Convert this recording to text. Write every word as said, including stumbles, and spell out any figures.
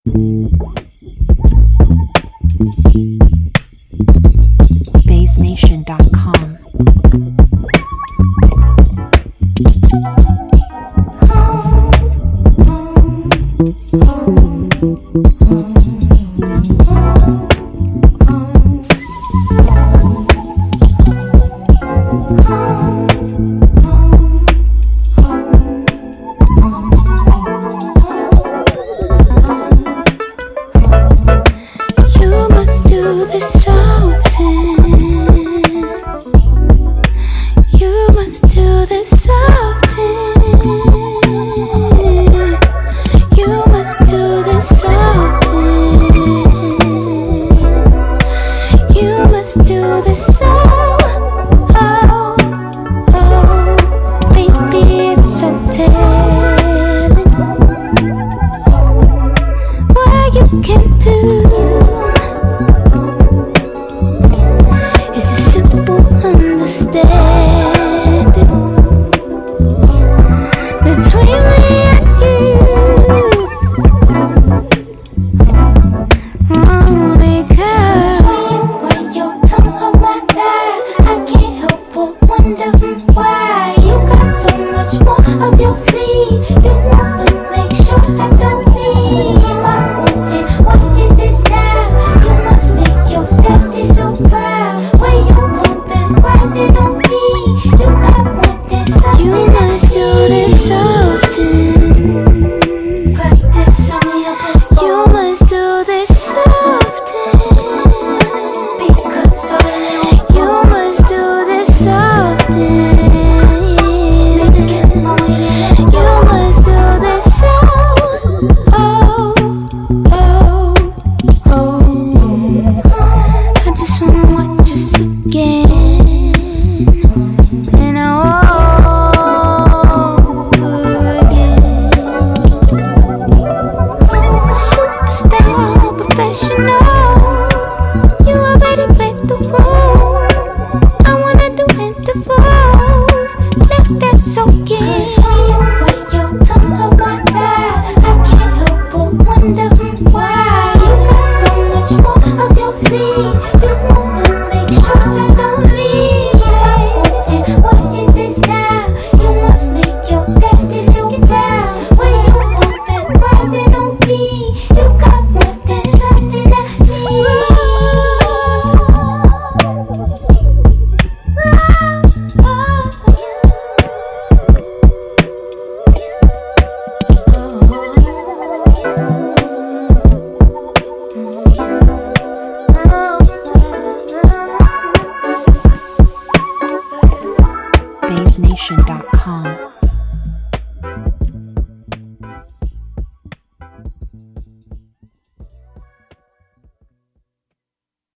Bass Nation dot com. You must do this often. You must do this often. You must do this often. You must do this so. Oh, oh, baby, it's so telling what you can do. It's a simple understanding between me and you. Oh, because when you talk about that, I can't help but wonder why you got so much more up your sleeve. You wanna make sure I don't leave. I want it. What is this now? You must make your daddy so proud. Where you pumping, riding on me. You got more than something. You must do this often. Practice on me up before. You must do this often. Because of you. You must do this often. You must do this so. Oh, oh, oh. I just wanna watch us again and over again. Superstar, professional. You already read the room. I wanna do intervals. Let that soak in. 'Cause when you bring your tongue around that, I can't help but wonder why you got so much more up your sleeve. You wanna make sure I don't leave. I want it. What is this now? You must make your daddy so proud. Where you pumping, riding on me. You got more than something I need. Bass Nation dot com.